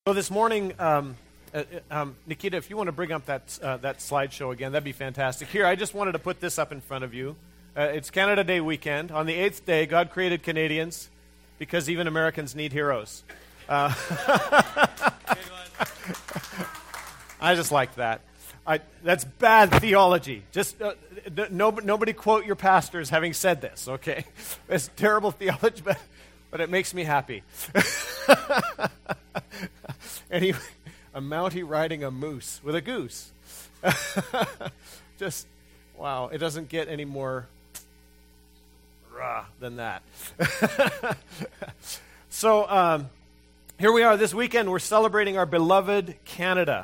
So this morning, Nikita, if you want to bring up that slideshow again, that'd be fantastic. Here, I just wanted to put this up in front of you. It's Canada Day weekend. On the 8th day, God created Canadians because even Americans need heroes. I just like that. That's bad theology. Just nobody quote your pastors having said this, okay? It's terrible theology, but it makes me happy. Anyway, a Mountie riding a moose with a goose. Just, wow, it doesn't get any more rah than that. So here we are this weekend. We're celebrating our beloved Canada.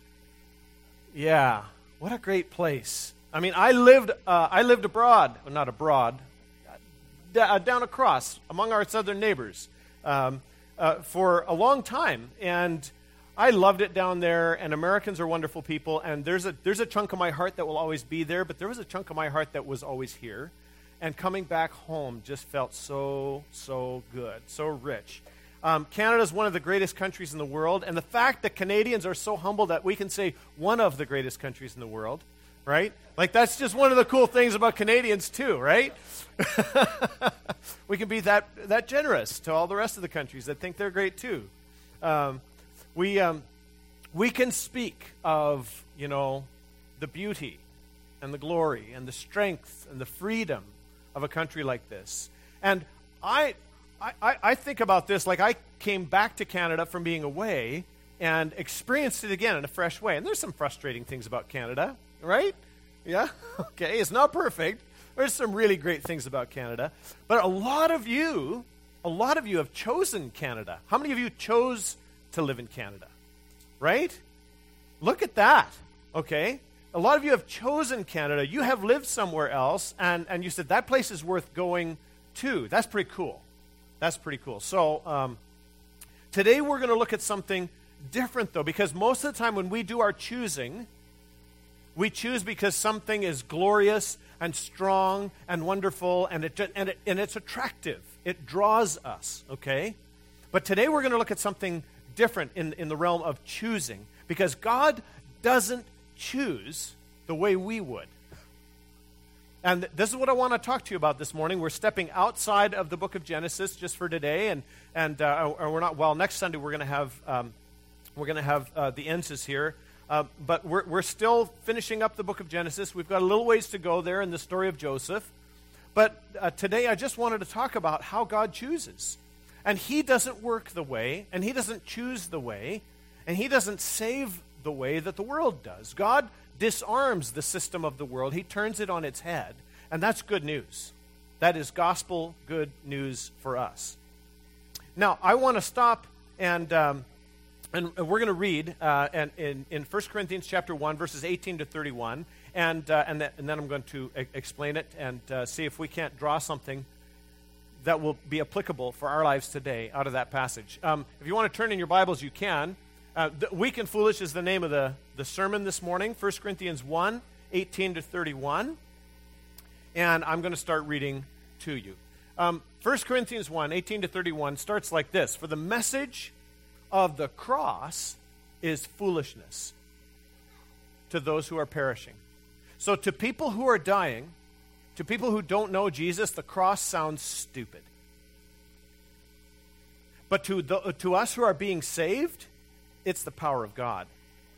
Yeah, what a great place. I mean, I lived abroad, well, not abroad, down across among our southern neighbors for a long time, and I loved it down there. And Americans are wonderful people, and there's a chunk of my heart that will always be there, but there was a chunk of my heart that was always here, and coming back home just felt so good, so rich. Canada is one of the greatest countries in the world, and the fact that Canadians are so humble that we can say one of the greatest countries in the world, right? Like, that's just one of the cool things about Canadians too, right? We can be that generous to all the rest of the countries that think they're great too. We can speak of, the beauty and the glory and the strength and the freedom of a country like this. And I think about this like I came back to Canada from being away and experienced it again in a fresh way. And there's some frustrating things about Canada, right? Yeah? Okay, it's not perfect. There's some really great things about Canada. But a lot of you have chosen Canada. How many of you chose to live in Canada? Right? Look at that. Okay? A lot of you have chosen Canada. You have lived somewhere else, and you said, that place is worth going to. That's pretty cool. That's pretty cool. So today we're going to look at something different, though, because most of the time when we do our choosing, we choose because something is glorious and strong and wonderful, and it's attractive. It draws us, okay? But today we're going to look at something different in the realm of choosing, because God doesn't choose the way we would. And this is what I want to talk to you about this morning. We're stepping outside of the book of Genesis just for today, and we're not. Well, next Sunday we're going to have the Ensis here. But we're still finishing up the book of Genesis. We've got a little ways to go there in the story of Joseph. But today I just wanted to talk about how God chooses. And He doesn't work the way, and He doesn't choose the way, and He doesn't save the way that the world does. God disarms the system of the world. He turns it on its head, and that's good news. That is gospel good news for us. Now, I want to stop and we're going to read in 1 Corinthians chapter 1, verses 18 to 31, and then I'm going to explain it and see if we can't draw something that will be applicable for our lives today out of that passage. If you want to turn in your Bibles, you can. Weak and Foolish is the name of the sermon this morning, 1 Corinthians 1, 18 to 31, and I'm going to start reading to you. 1 Corinthians 1, 18 to 31 starts like this: For the message of the cross is foolishness to those who are perishing. So to people who are dying, to people who don't know Jesus, the cross sounds stupid. But to us who are being saved, it's the power of God.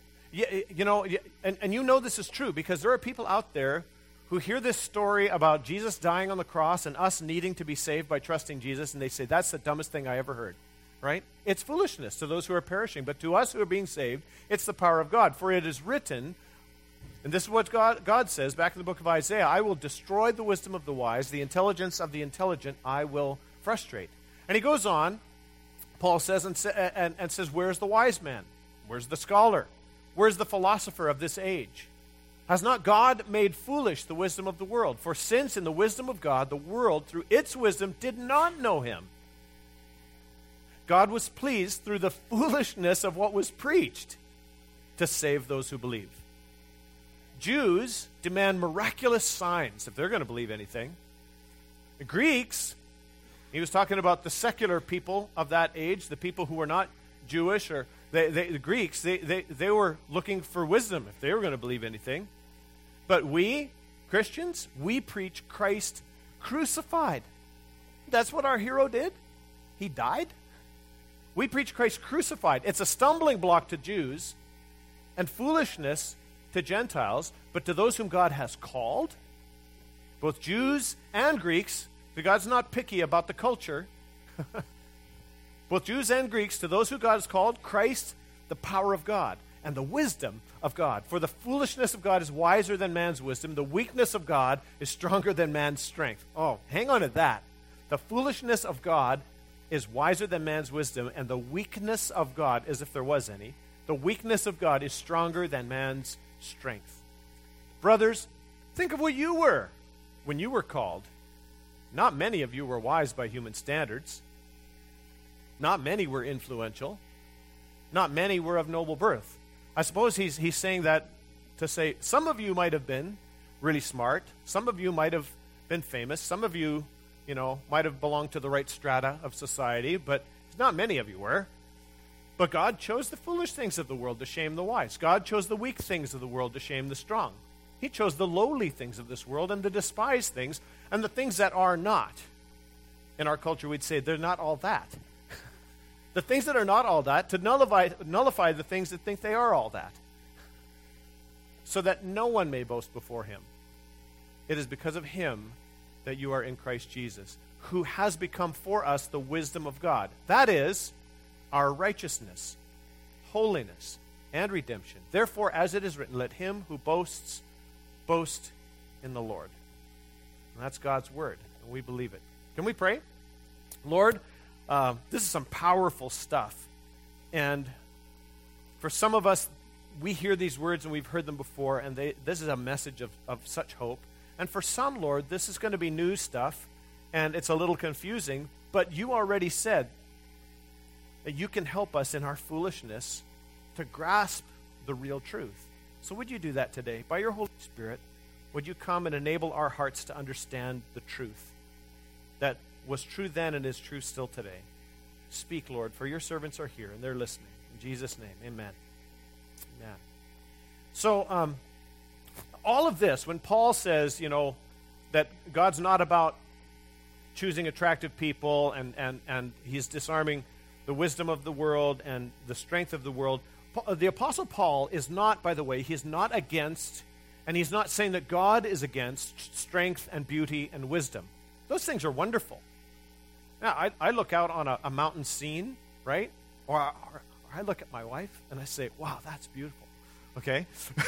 And you know this is true because there are people out there who hear this story about Jesus dying on the cross and us needing to be saved by trusting Jesus, and they say, that's the dumbest thing I ever heard. Right? It's foolishness to those who are perishing, but to us who are being saved, it's the power of God. For it is written, and this is what God says back in the book of Isaiah, I will destroy the wisdom of the wise, the intelligence of the intelligent I will frustrate. And he goes on, Paul says, and says, where's the wise man? Where's the scholar? Where's the philosopher of this age? Has not God made foolish the wisdom of the world? For since in the wisdom of God, the world through its wisdom did not know him, God was pleased through the foolishness of what was preached to save those who believe. Jews demand miraculous signs if they're going to believe anything. The Greeks, he was talking about the secular people of that age, the people who were not Jewish or The Greeks, they were looking for wisdom if they were going to believe anything. But we, Christians, we preach Christ crucified. That's what our hero did. He died. We preach Christ crucified. It's a stumbling block to Jews and foolishness to Gentiles, but to those whom God has called, both Jews and Greeks, because God's not picky about the culture, both Jews and Greeks, to those who God has called, Christ, the power of God and the wisdom of God. For the foolishness of God is wiser than man's wisdom. The weakness of God is stronger than man's strength. Oh, hang on to that. The foolishness of God is wiser than man's wisdom, and the weakness of God, as if there was any, the weakness of God is stronger than man's strength. Brothers, think of what you were when you were called. Not many of you were wise by human standards. Not many were influential. Not many were of noble birth. I suppose he's saying that to say some of you might have been really smart. Some of you might have been famous. Some of you, might have belonged to the right strata of society, but not many of you were. But God chose the foolish things of the world to shame the wise. God chose the weak things of the world to shame the strong. He chose the lowly things of this world and the despised things and the things that are not. In our culture, we'd say they're not all that. The things that are not all that, to nullify the things that think they are all that, so that no one may boast before him. It is because of him that you are in Christ Jesus, who has become for us the wisdom of God. That is, our righteousness, holiness, and redemption. Therefore, as it is written, let him who boasts, boast in the Lord. And that's God's word, and we believe it. Can we pray? Lord, this is some powerful stuff. And for some of us, we hear these words and we've heard them before, and this is a message of such hope. And for some, Lord, this is going to be new stuff, and it's a little confusing, but you already said that you can help us in our foolishness to grasp the real truth. So would you do that today? By your Holy Spirit, would you come and enable our hearts to understand the truth that was true then and is true still today? Speak, Lord, for your servants are here and they're listening. In Jesus' name, amen. Amen. So, all of this, when Paul says, that God's not about choosing attractive people and he's disarming the wisdom of the world and the strength of the world, the Apostle Paul is not, by the way, he's not against, and he's not saying that God is against strength and beauty and wisdom. Those things are wonderful. Now, I look out on a mountain scene, right? Or I look at my wife and I say, wow, that's beautiful. Okay?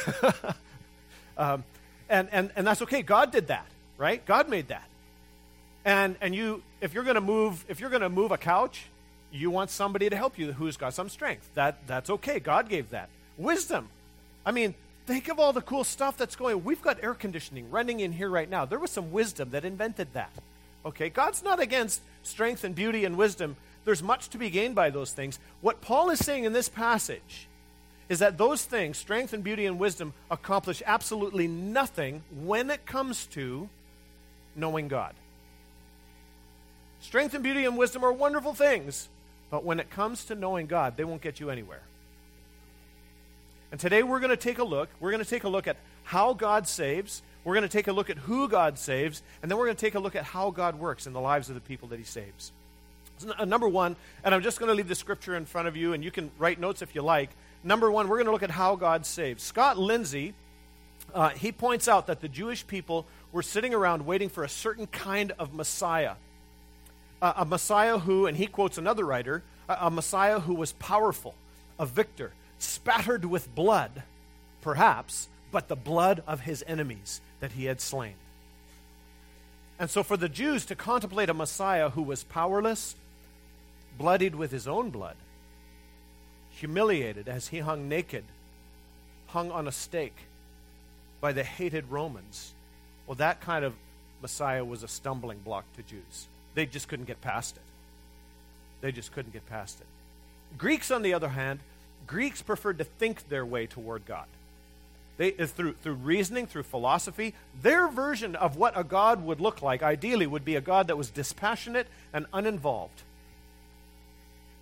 And that's okay. God did that, right? God made that. And if you're going to move a couch, you want somebody to help you who's got some strength. That's okay. God gave that. Wisdom. I mean, think of all the cool stuff that's going. We've got air conditioning running in here right now. There was some wisdom that invented that. Okay, God's not against strength and beauty and wisdom. There's much to be gained by those things. What Paul is saying in this passage is that those things, strength and beauty and wisdom, accomplish absolutely nothing when it comes to knowing God. Strength and beauty and wisdom are wonderful things, but when it comes to knowing God, they won't get you anywhere. And today we're going to take a look. We're going to take a look at how God saves. We're going to take a look at who God saves, and then we're going to take a look at how God works in the lives of the people that he saves. So, number one, and I'm just going to leave the scripture in front of you, and you can write notes if you like. Number one, we're going to look at how God saves. Scott Lindsay, he points out that the Jewish people were sitting around waiting for a certain kind of Messiah. A Messiah who, and he quotes another writer, a Messiah who was powerful, a victor, spattered with blood, perhaps, but the blood of his enemies that he had slain. And so for the Jews to contemplate a Messiah who was powerless, bloodied with his own blood, humiliated as he hung naked, hung on a stake by the hated Romans, well, that kind of Messiah was a stumbling block to Jews. They just couldn't get past it. They just couldn't get past it. Greeks, on the other hand, Greeks preferred to think their way toward God. They, through reasoning, through philosophy, their version of what a God would look like, ideally, would be a God that was dispassionate and uninvolved.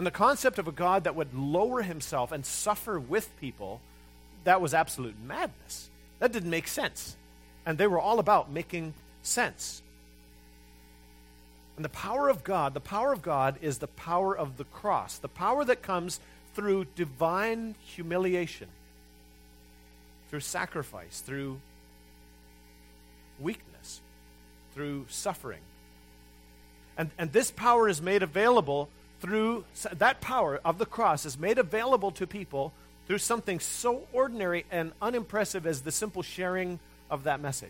And the concept of a God that would lower himself and suffer with people, that was absolute madness. That didn't make sense. And they were all about making sense. And the power of God is the power of the cross, the power that comes through divine humiliation, through sacrifice, through weakness, through suffering. And this power is made available through, that power of the cross is made available to people through something so ordinary and unimpressive as the simple sharing of that message.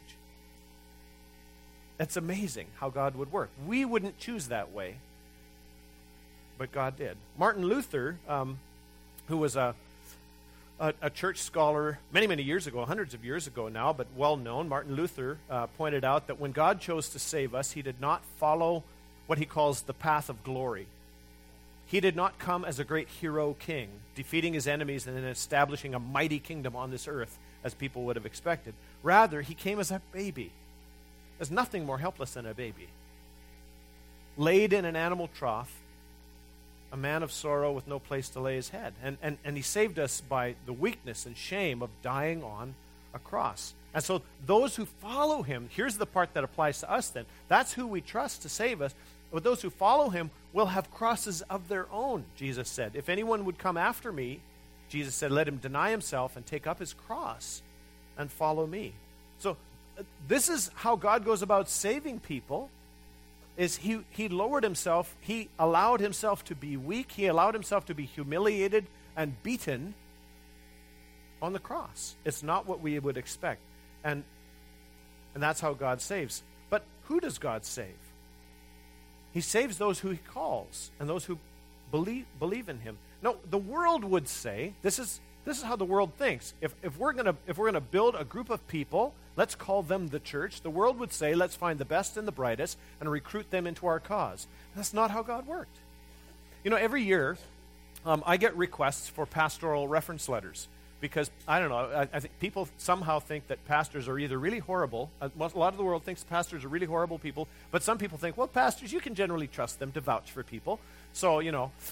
It's amazing how God would work. We wouldn't choose that way, but God did. Martin Luther, who was a church scholar many, many years ago, hundreds of years ago now, but well known, Martin Luther pointed out that when God chose to save us, he did not follow what he calls the path of glory. He did not come as a great hero king, defeating his enemies and then establishing a mighty kingdom on this earth, as people would have expected. Rather, he came as a baby. There's nothing more helpless than a baby. Laid in an animal trough, a man of sorrow with no place to lay his head. And he saved us by the weakness and shame of dying on a cross. And so those who follow him, here's the part that applies to us then. That's who we trust to save us. But those who follow him will have crosses of their own, Jesus said. If anyone would come after me, Jesus said, let him deny himself and take up his cross and follow me. So this is how God goes about saving people, is he lowered himself. He allowed himself to be weak. He allowed himself to be humiliated and beaten on the cross. It's not what we would expect. And that's how God saves. But who does God save? He saves those who he calls and those who believe in him. No, the world would say, this is how the world thinks. If we're gonna build a group of people, let's call them the church. The world would say, let's find the best and the brightest and recruit them into our cause. That's not how God worked. Every year, I get requests for pastoral reference letters. Because, I don't know, I think people somehow think that pastors are either really horrible. A lot of the world thinks pastors are really horrible people. But some people think, well, pastors, you can generally trust them to vouch for people. So,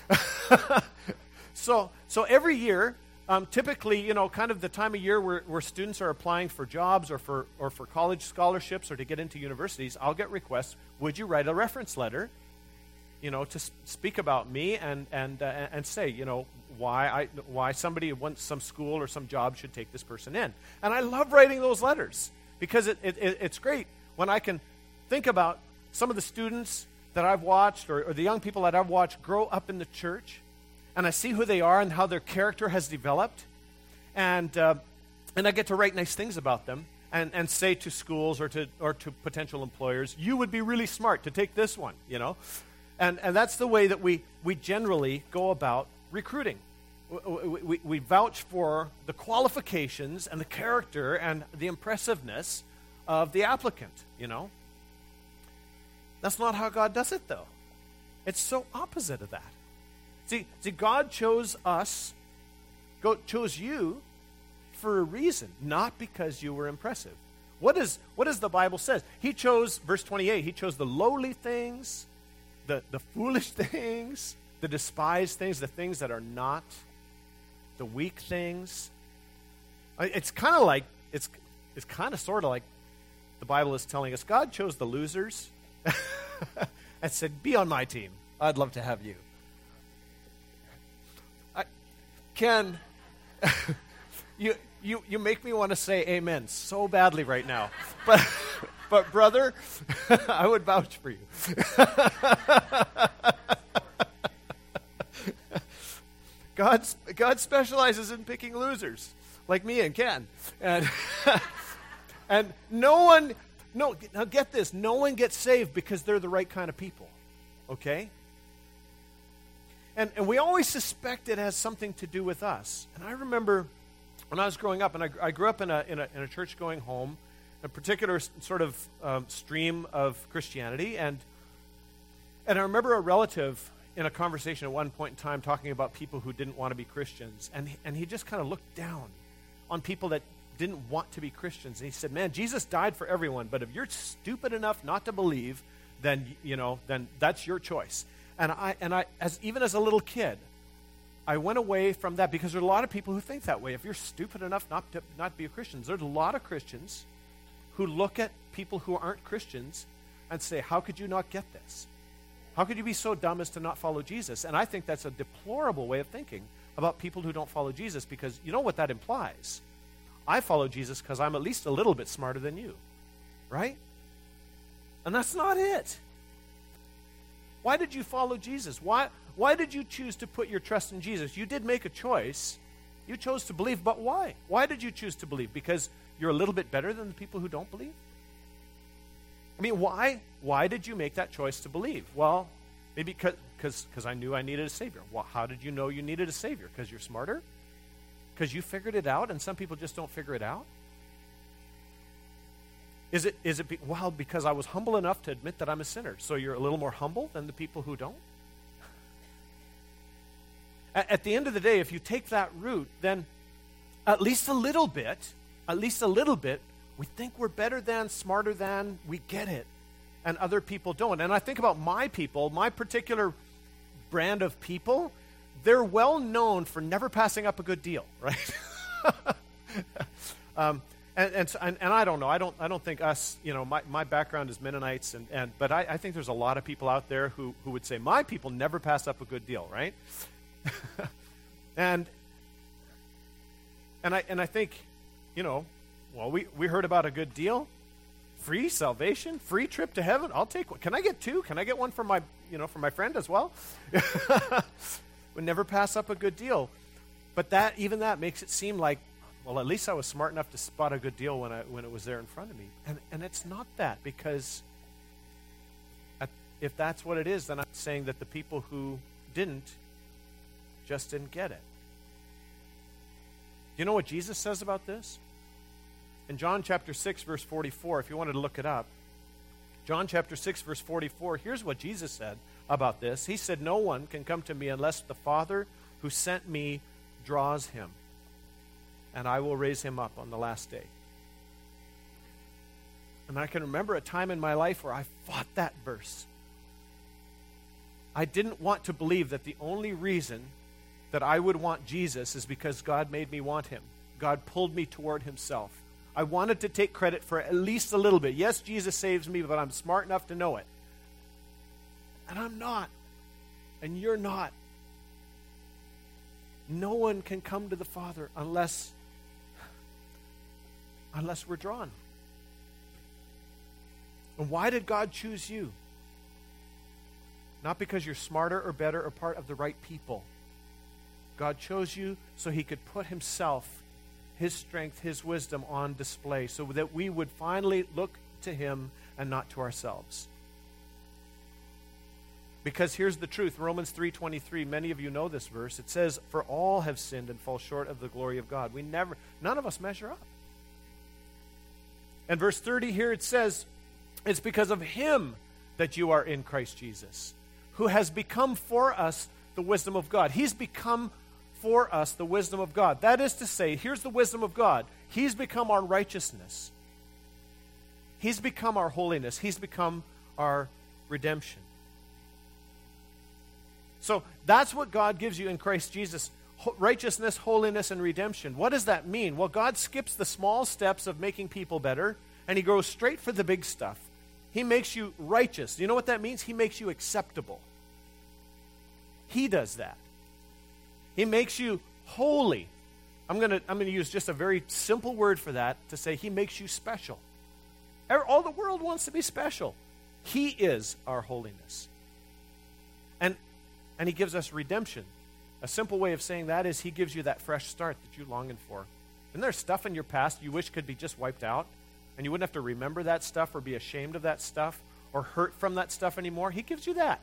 so every year, typically, kind of the time of year where students are applying for jobs or for college scholarships or to get into universities, I'll get requests, would you write a reference letter, to speak about me and say, why somebody wants some school or some job should take this person in. And I love writing those letters because it's great when I can think about some of the students that I've watched or the young people that I've watched grow up in the church, and I see who they are and how their character has developed, and I get to write nice things about them and say to schools or to potential employers, you would be really smart to take this one, And that's the way that we generally go about recruiting. We vouch for the qualifications and the character and the impressiveness of the applicant, That's not how God does it, though. It's so opposite of that. See, God chose you for a reason, not because you were impressive. What does the Bible says? He chose, verse 28, he chose the lowly things, the foolish things, the despised things, the things that are not, the weak things. It's kind of like, it's kind of sort of like the Bible is telling us, God chose the losers and said, be on my team. I'd love to have you. Ken, you make me want to say amen so badly right now. But brother, I would vouch for you. God specializes in picking losers, like me and Ken. And now get this, no one gets saved because they're the right kind of people, okay? And we always suspect it has something to do with us. And I remember when I was growing up, and I grew up in a church-going home, a particular sort of stream of Christianity, and I remember a relative in a conversation at one point in time talking about people who didn't want to be Christians, and he just kind of looked down on people that didn't want to be Christians, and he said, man, Jesus died for everyone, but if you're stupid enough not to believe, then that's your choice. And I even as a little kid, I went away from that because there are a lot of people who think that way. If you're stupid enough not to be a Christian, there's a lot of Christians who look at people who aren't Christians and say, how could you not get this? How could you be so dumb as to not follow Jesus? And I think that's a deplorable way of thinking about people who don't follow Jesus, because you know what that implies. I follow Jesus because I'm at least a little bit smarter than you, right? And that's not it. Why did you follow Jesus? Why did you choose to put your trust in Jesus? You did make a choice. You chose to believe, but why? Why did you choose to believe? Because you're a little bit better than the people who don't believe? I mean, why? Why did you make that choice to believe? Well, maybe because I knew I needed a Savior. Well, how did you know you needed a Savior? Because you're smarter? Because you figured it out, and some people just don't figure it out? Because I was humble enough to admit that I'm a sinner, so you're a little more humble than the people who don't? At the end of the day, if you take that route, then at least a little bit, we think we're better than, smarter than, we get it, and other people don't. And I think about my people, my particular brand of people, they're well known for never passing up a good deal, right? And I don't know. I don't think us. My background is Mennonites, but I think there's a lot of people out there who would say my people never pass up a good deal, right? and I think, we heard about a good deal, free salvation, free trip to heaven. I'll take one. Can I get two? Can I get one for my friend as well? We never pass up a good deal, but that makes it seem like, well, at least I was smart enough to spot a good deal when it was there in front of me. And it's not that, because if that's what it is, then I'm saying that the people who didn't just didn't get it. Do you know what Jesus says about this? In John chapter 6, verse 44, if you wanted to look it up, John chapter 6, verse 44, here's what Jesus said about this. He said, "No one can come to me unless the Father who sent me draws him, and I will raise him up on the last day." And I can remember a time in my life where I fought that verse. I didn't want to believe that the only reason that I would want Jesus is because God made me want him. God pulled me toward himself. I wanted to take credit for at least a little bit. Yes, Jesus saves me, but I'm smart enough to know it. And I'm not. And you're not. No one can come to the Father unless we're drawn. And why did God choose you? Not because you're smarter or better or part of the right people. God chose you so he could put himself, his strength, his wisdom on display so that we would finally look to him and not to ourselves. Because here's the truth, Romans 3:23, many of you know this verse. It says, "For all have sinned and fall short of the glory of God." None of us measure up. And verse 30 here it says, "It's because of him that you are in Christ Jesus, who has become for us the wisdom of God." He's become for us the wisdom of God. That is to say, here's the wisdom of God. He's become our righteousness. He's become our holiness. He's become our redemption. So that's what God gives you in Christ Jesus. Righteousness, holiness, and redemption. What does that mean? Well, God skips the small steps of making people better, and he goes straight for the big stuff. He makes you righteous. Do you know what that means? He makes you acceptable. He does that. He makes you holy. I'm going to use just a very simple word for that to say he makes you special. All the world wants to be special. He is our holiness. And he gives us redemption. A simple way of saying that is he gives you that fresh start that you're longing for. Isn't there stuff in your past you wish could be just wiped out? And you wouldn't have to remember that stuff or be ashamed of that stuff or hurt from that stuff anymore? He gives you that.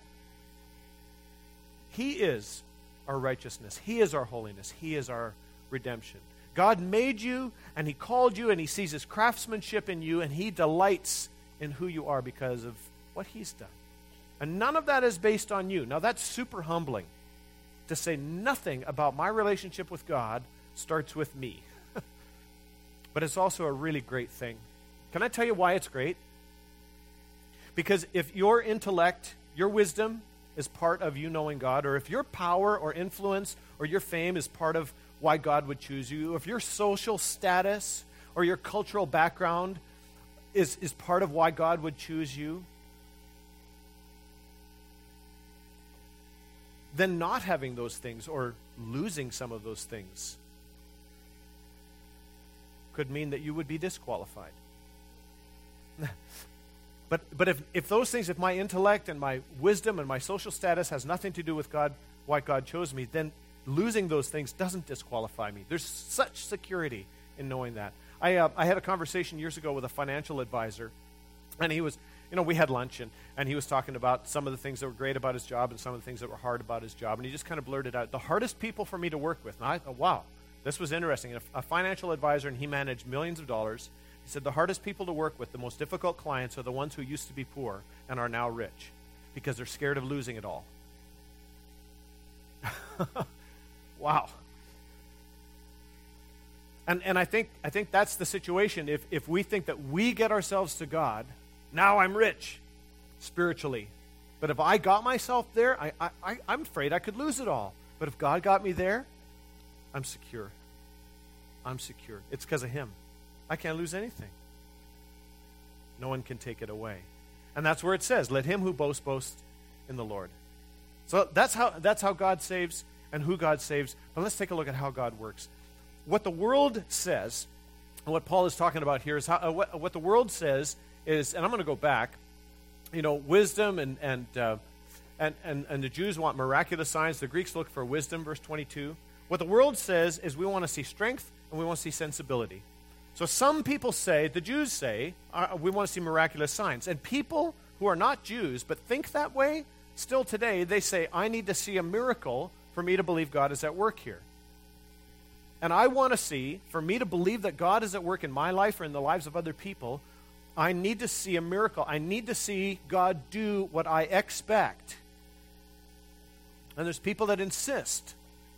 He is our righteousness. He is our holiness. He is our redemption. God made you, and he called you, and he sees his craftsmanship in you, and he delights in who you are because of what he's done. And none of that is based on you. Now, that's super humbling to say nothing about my relationship with God starts with me. But it's also a really great thing. Can I tell you why it's great? Because if your intellect, your wisdom, is part of you knowing God, or if your power or influence or your fame is part of why God would choose you, if your social status or your cultural background is part of why God would choose you, then not having those things or losing some of those things could mean that you would be disqualified. But if those things, if my intellect and my wisdom and my social status has nothing to do with God, why God chose me, then losing those things doesn't disqualify me. There's such security in knowing that. I had a conversation years ago with a financial advisor, and he was, we had lunch, and he was talking about some of the things that were great about his job and some of the things that were hard about his job, and he just kind of blurted out, the hardest people for me to work with. And I thought, wow, this was interesting. A financial advisor, and he managed millions of dollars. He said the hardest people to work with, the most difficult clients, are the ones who used to be poor and are now rich because they're scared of losing it all. Wow. And I think that's the situation. If we think that we get ourselves to God, now I'm rich spiritually. But if I got myself there, I'm afraid I could lose it all. But if God got me there, I'm secure. I'm secure. It's because of Him. I can't lose anything. No one can take it away. And that's where it says, let him who boasts boast in the Lord. So that's how God saves and who God saves. But let's take a look at how God works. What the world says, and what Paul is talking about here is what the world says is, and I'm going to go back, wisdom and the Jews want miraculous signs. The Greeks look for wisdom, verse 22. What the world says is we want to see strength and we want to see sensibility. So some people say, the Jews say, we want to see miraculous signs. And people who are not Jews but think that way, still today, they say, I need to see a miracle for me to believe God is at work here. And I want to see, for me to believe that God is at work in my life or in the lives of other people, I need to see a miracle. I need to see God do what I expect. And there's people that insist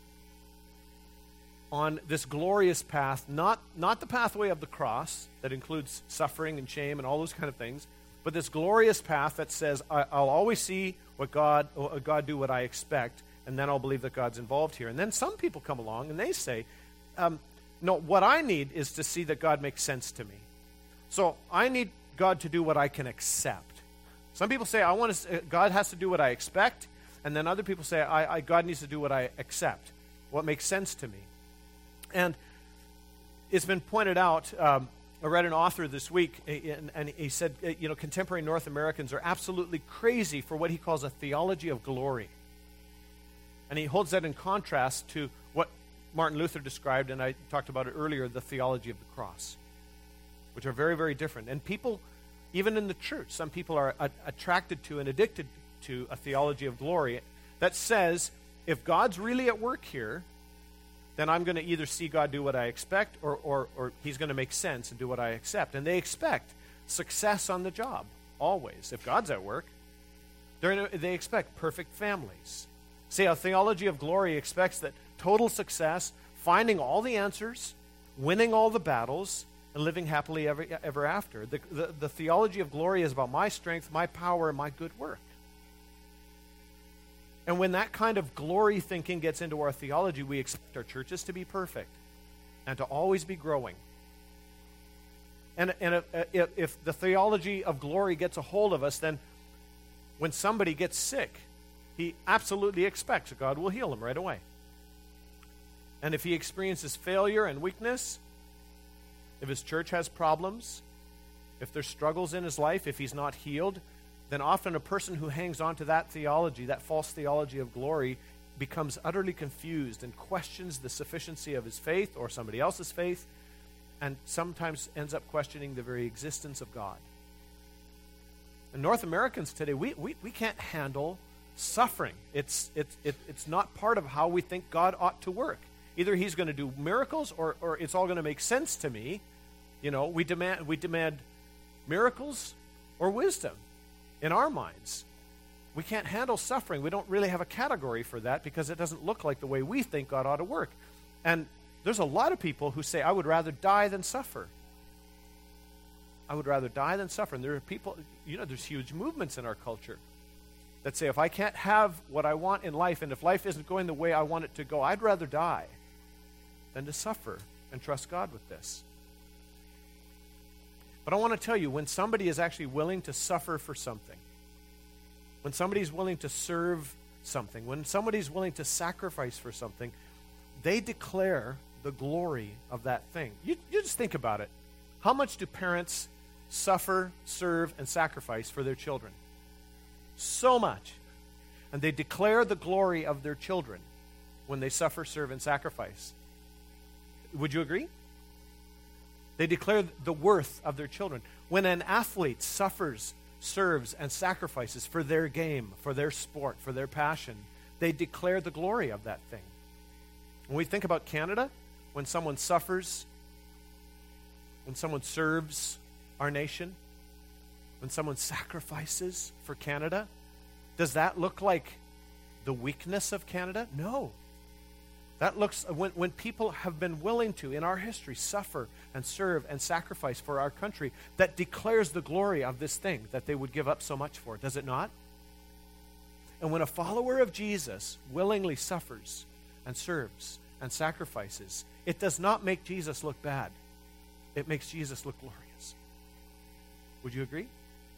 on this glorious path, not the pathway of the cross that includes suffering and shame and all those kind of things, but this glorious path that says I'll always see God do what I expect, and then I'll believe that God's involved here. And then some people come along and they say, no, what I need is to see that God makes sense to me. So I need God to do what I can accept. Some people say God has to do what I expect, and then other people say God needs to do what I accept, what makes sense to me. And it's been pointed out, I read an author this week, and he said, contemporary North Americans are absolutely crazy for what he calls a theology of glory. And he holds that in contrast to what Martin Luther described, and I talked about it earlier, the theology of the cross, which are very, very different. And people, even in the church, some people are attracted to and addicted to a theology of glory that says, if God's really at work here, then I'm going to either see God do what I expect or He's going to make sense and do what I accept. And they expect success on the job, always. If God's at work, they expect perfect families. See, a theology of glory expects that total success, finding all the answers, winning all the battles, and living happily ever after. The theology of glory is about my strength, my power, and my good work. And when that kind of glory thinking gets into our theology, we expect our churches to be perfect and to always be growing. And if the theology of glory gets a hold of us, then when somebody gets sick, he absolutely expects that God will heal him right away. And if he experiences failure and weakness, if his church has problems, if there's struggles in his life, if he's not healed, then often a person who hangs on to that theology, that false theology of glory, becomes utterly confused and questions the sufficiency of his faith or somebody else's faith, and sometimes ends up questioning the very existence of God. And North Americans today, we can't handle suffering. It's not part of how we think God ought to work. Either He's going to do miracles or it's all going to make sense to me. We demand miracles or wisdom. In our minds, we can't handle suffering. We don't really have a category for that because it doesn't look like the way we think God ought to work. And there's a lot of people who say, I would rather die than suffer. I would rather die than suffer. And there are people, there's huge movements in our culture that say, if I can't have what I want in life, and if life isn't going the way I want it to go, I'd rather die than to suffer and trust God with this. But I want to tell you, when somebody is actually willing to suffer for something, when somebody's willing to serve something, when somebody's willing to sacrifice for something, they declare the glory of that thing. You just think about it. How much do parents suffer, serve, and sacrifice for their children? So much. And they declare the glory of their children when they suffer, serve, and sacrifice. Would you agree? They declare the worth of their children. When an athlete suffers, serves, and sacrifices for their game, for their sport, for their passion, they declare the glory of that thing. When we think about Canada, when someone suffers, when someone serves our nation, when someone sacrifices for Canada, does that look like the weakness of Canada? No. That looks, when people have been willing to, in our history, suffer and serve and sacrifice for our country, that declares the glory of this thing that they would give up so much for, does it not? And when a follower of Jesus willingly suffers and serves and sacrifices, it does not make Jesus look bad. It makes Jesus look glorious. Would you agree?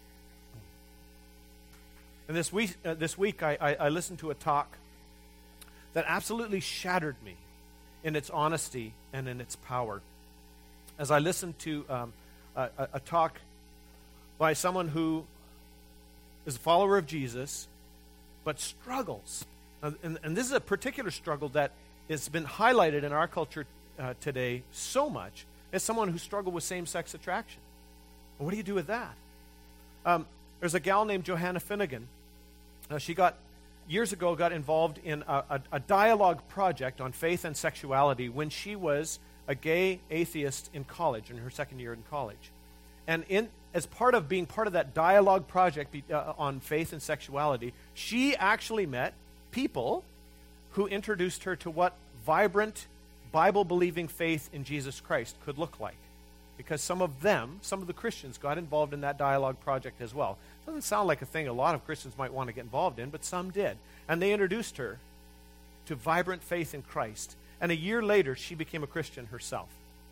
And this week I listened to a talk that absolutely shattered me in its honesty and in its power. As I listened to a talk by someone who is a follower of Jesus, but struggles. And this is a particular struggle that has been highlighted in our culture today so much, as someone who struggled with same-sex attraction. Well, what do you do with that? There's a gal named Johanna Finnegan. She years ago got involved in a dialogue project on faith and sexuality when she was a gay atheist in college, in her second year in college. And as part of being part of that dialogue project on faith and sexuality, she actually met people who introduced her to what vibrant, Bible-believing faith in Jesus Christ could look like. Because some of the Christians, got involved in that dialogue project as well. Doesn't sound like a thing a lot of Christians might want to get involved in, but some did. And they introduced her to vibrant faith in Christ. And a year later, she became a Christian herself.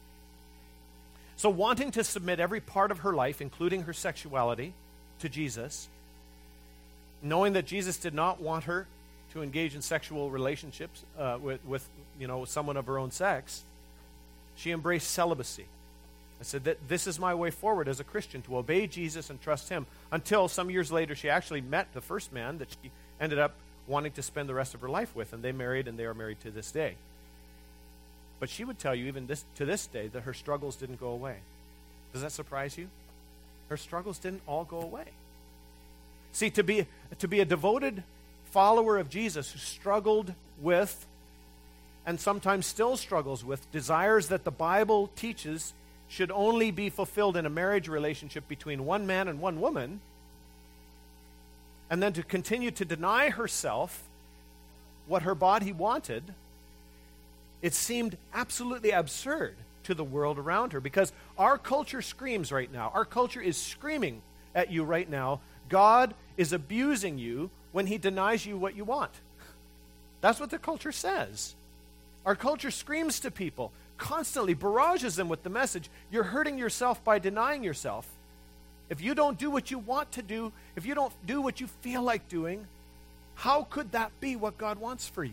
So wanting to submit every part of her life, including her sexuality, to Jesus, knowing that Jesus did not want her to engage in sexual relationships with someone of her own sex, she embraced celibacy. I said that this is my way forward as a Christian, to obey Jesus and trust him, until some years later she actually met the first man that she ended up wanting to spend the rest of her life with, and they married, and they are married to this day. But she would tell you even to this day that her struggles didn't go away. Does that surprise you? Her struggles didn't all go away. See, to be a devoted follower of Jesus who struggled with, and sometimes still struggles with, desires that the Bible teaches should only be fulfilled in a marriage relationship between one man and one woman, and then to continue to deny herself what her body wanted, it seemed absolutely absurd to the world around her, because our culture screams right now. Our culture is screaming at you right now. God is abusing you when he denies you what you want. That's what the culture says. Our culture screams to people, constantly barrages them with the message, you're hurting yourself by denying yourself. If you don't do what you want to do, if you don't do what you feel like doing, how could that be what God wants for you?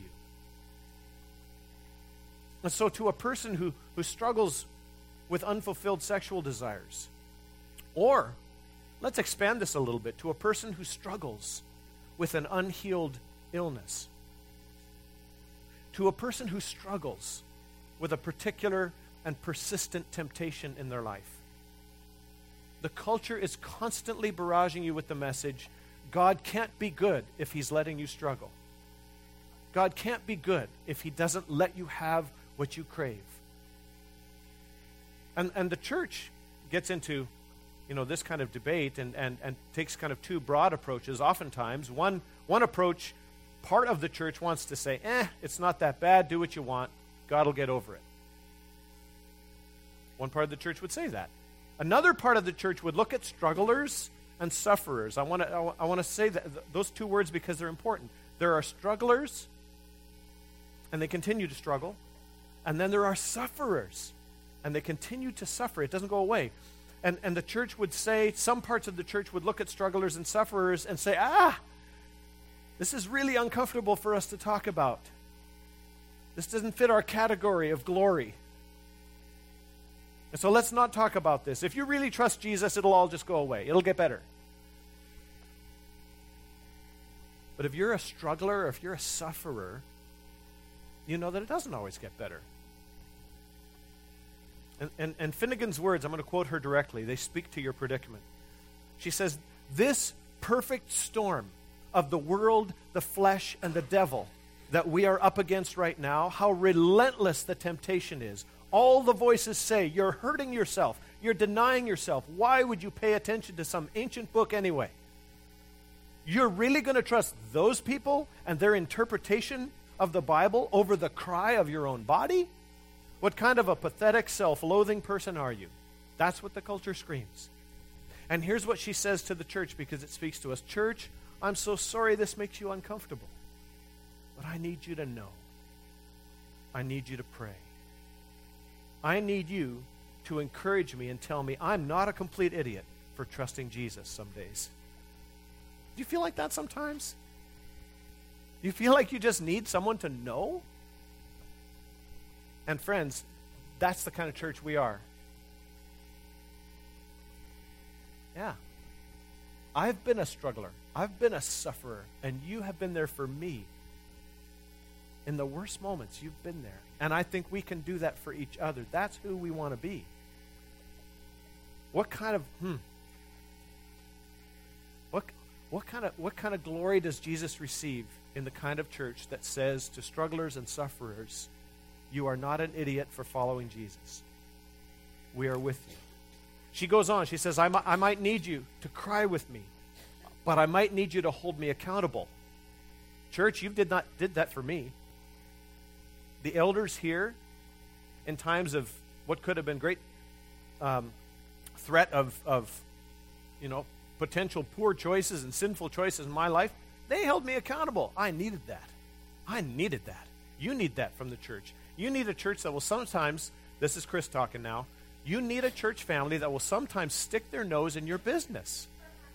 And so to a person who struggles with unfulfilled sexual desires, or let's expand this a little bit, to a person who struggles with an unhealed illness, to a person who struggles with a particular and persistent temptation in their life. The culture is constantly barraging you with the message, God can't be good if he's letting you struggle. God can't be good if he doesn't let you have what you crave. And the church gets into this kind of debate and takes kind of two broad approaches oftentimes. One approach, part of the church wants to say, it's not that bad, do what you want, God will get over it. One part of the church would say that. Another part of the church would look at strugglers and sufferers. I want to say those two words because they're important. There are strugglers, and they continue to struggle. And then there are sufferers, and they continue to suffer. It doesn't go away. And the church would say, some parts of the church would look at strugglers and sufferers and say, this is really uncomfortable for us to talk about. This doesn't fit our category of glory. And so let's not talk about this. If you really trust Jesus, it'll all just go away. It'll get better. But if you're a struggler, or if you're a sufferer, you know that it doesn't always get better. And Finnegan's words, I'm going to quote her directly. They speak to your predicament. She says, "This perfect storm of the world, the flesh, and the devil that we are up against right now, how relentless the temptation is. All the voices say, you're hurting yourself. You're denying yourself. Why would you pay attention to some ancient book anyway? You're really going to trust those people and their interpretation of the Bible over the cry of your own body? What kind of a pathetic, self-loathing person are you?" That's what the culture screams. And here's what she says to the church because it speaks to us. Church, I'm so sorry this makes you uncomfortable, but I need you to know. I need you to pray. I need you to encourage me and tell me I'm not a complete idiot for trusting Jesus some days. Do you feel like that sometimes? Do you feel like you just need someone to know? And friends, that's the kind of church we are. Yeah. I've been a struggler. I've been a sufferer. And you have been there for me. In the worst moments, you've been there. And I think we can do that for each other. That's who we want to be. What kind of glory does Jesus receive in the kind of church that says to strugglers and sufferers, you are not an idiot for following Jesus. We are with you. She goes on. She says, I might need you to cry with me, but I might need you to hold me accountable. Church, you did that for me. The elders here, in times of what could have been great threat of potential poor choices and sinful choices in my life, they held me accountable. I needed that. I needed that. You need that from the church. You need a church that will sometimes, this is Chris talking now, you need a church family that will sometimes stick their nose in your business.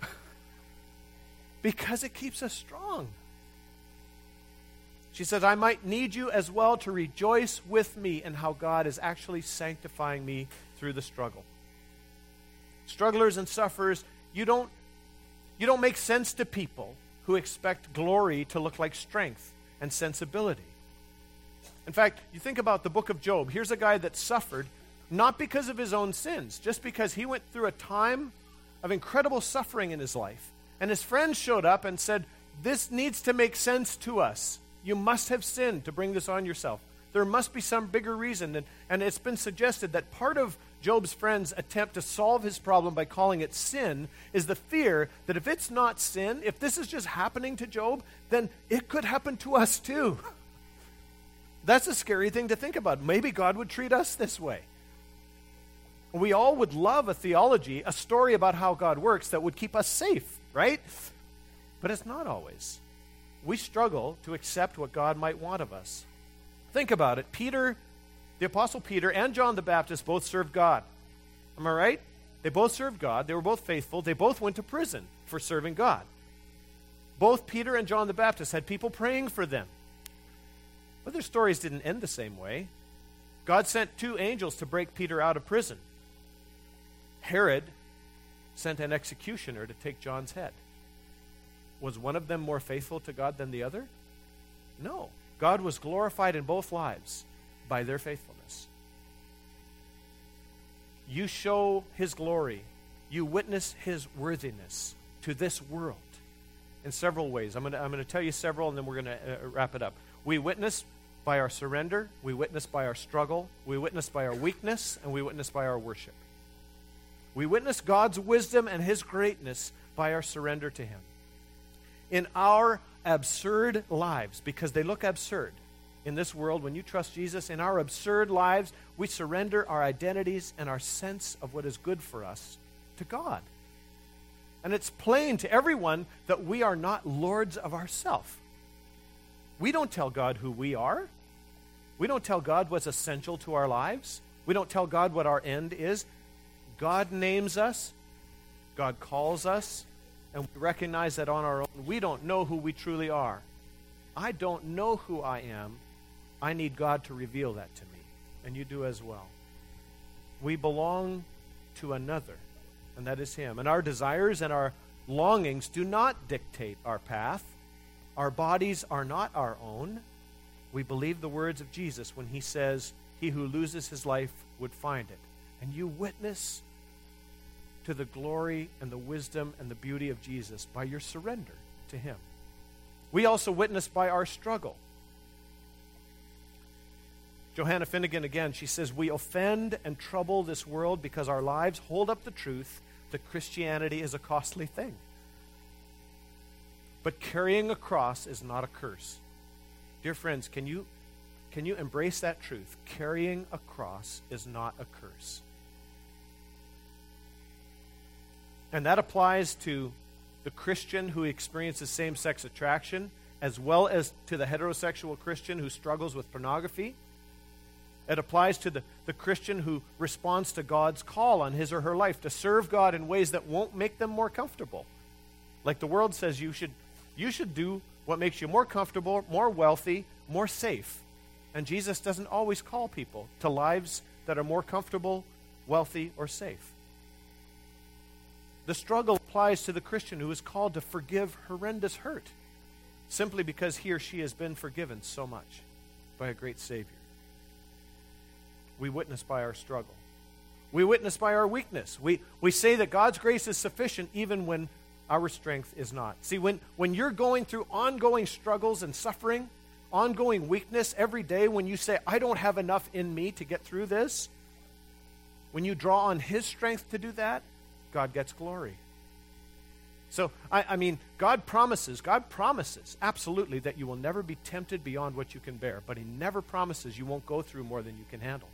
Because it keeps us strong. She says, I might need you as well to rejoice with me in how God is actually sanctifying me through the struggle. Strugglers and sufferers, you don't make sense to people who expect glory to look like strength and sensibility. In fact, you think about the book of Job. Here's a guy that suffered not because of his own sins, just because he went through a time of incredible suffering in his life. And his friends showed up and said, this needs to make sense to us. You must have sinned to bring this on yourself. There must be some bigger reason. And it's been suggested that part of Job's friends' attempt to solve his problem by calling it sin is the fear that if it's not sin, if this is just happening to Job, then it could happen to us too. That's a scary thing to think about. Maybe God would treat us this way. We all would love a theology, a story about how God works that would keep us safe, right? But it's not always. We struggle to accept what God might want of us. Think about it. Peter, the Apostle Peter, and John the Baptist both served God. Am I right? They both served God. They were both faithful. They both went to prison for serving God. Both Peter and John the Baptist had people praying for them. But their stories didn't end the same way. God sent 2 angels to break Peter out of prison. Herod sent an executioner to take John's head. Was one of them more faithful to God than the other? No. God was glorified in both lives by their faithfulness. You show his glory. You witness his worthiness to this world in several ways. I'm going to tell you several, and then we're going to wrap it up. We witness by our surrender. We witness by our struggle. We witness by our weakness, and we witness by our worship. We witness God's wisdom and his greatness by our surrender to him. In our absurd lives, because they look absurd in this world, when you trust Jesus, in our absurd lives, we surrender our identities and our sense of what is good for us to God. And it's plain to everyone that we are not lords of ourselves. We don't tell God who we are. We don't tell God what's essential to our lives. We don't tell God what our end is. God names us. God calls us. And we recognize that on our own, we don't know who we truly are. I don't know who I am. I need God to reveal that to me. And you do as well. We belong to another, and that is Him. And our desires and our longings do not dictate our path. Our bodies are not our own. We believe the words of Jesus when He says, "He who loses his life would find it." And you witness to the glory and the wisdom and the beauty of Jesus by your surrender to Him. We also witness by our struggle. Johanna Finnegan again, she says, "We offend and trouble this world because our lives hold up the truth that Christianity is a costly thing. But carrying a cross is not a curse." Dear friends, can you embrace that truth? Carrying a cross is not a curse. And that applies to the Christian who experiences same-sex attraction, as well as to the heterosexual Christian who struggles with pornography. It applies to the Christian who responds to God's call on his or her life to serve God in ways that won't make them more comfortable. Like the world says you should do what makes you more comfortable, more wealthy, more safe. And Jesus doesn't always call people to lives that are more comfortable, wealthy, or safe. The struggle applies to the Christian who is called to forgive horrendous hurt simply because he or she has been forgiven so much by a great Savior. We witness by our struggle. We witness by our weakness. We say that God's grace is sufficient even when our strength is not. See, when you're going through ongoing struggles and suffering, ongoing weakness every day, when you say, "I don't have enough in me to get through this," when you draw on His strength to do that, God gets glory. So, I mean, God promises absolutely that you will never be tempted beyond what you can bear, but He never promises you won't go through more than you can handle.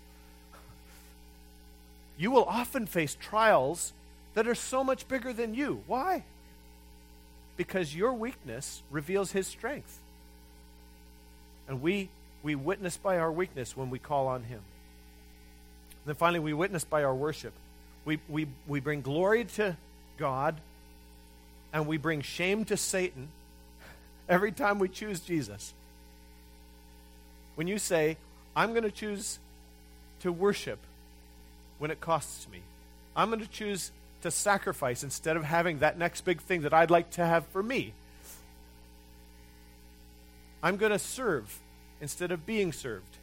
You will often face trials that are so much bigger than you. Why? Because your weakness reveals His strength. And we witness by our weakness when we call on Him. And then finally, we witness by our worship. We bring glory to God, and we bring shame to Satan every time we choose Jesus. When you say, "I'm going to choose to worship when it costs me. I'm going to choose to sacrifice instead of having that next big thing that I'd like to have for me. I'm going to serve instead of being served."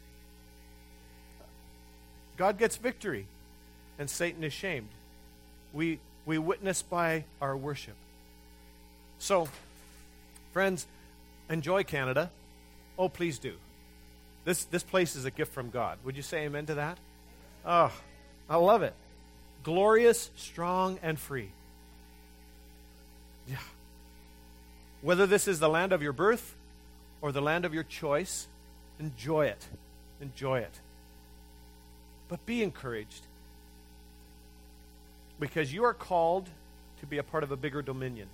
God gets victory, and Satan is shamed. We witness by our worship. So, friends, enjoy Canada. Oh, please do. This place is a gift from God. Would you say amen to that? Oh, I love it. Glorious, strong, and free. Yeah. Whether this is the land of your birth or the land of your choice, enjoy it. Enjoy it. But be encouraged, because you are called to be a part of a bigger dominion.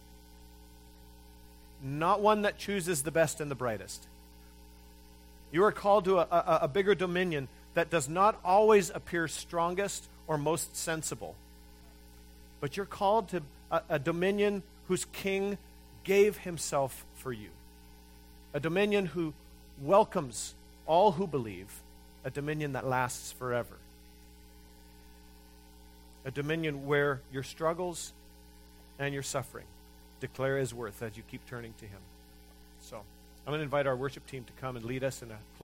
Not one that chooses the best and the brightest. You are called to a bigger dominion that does not always appear strongest or most sensible. But you're called to a dominion whose king gave himself for you. A dominion who welcomes all who believe. A dominion that lasts forever. A dominion where your struggles and your suffering declare His worth as you keep turning to Him. So, I'm going to invite our worship team to come and lead us in a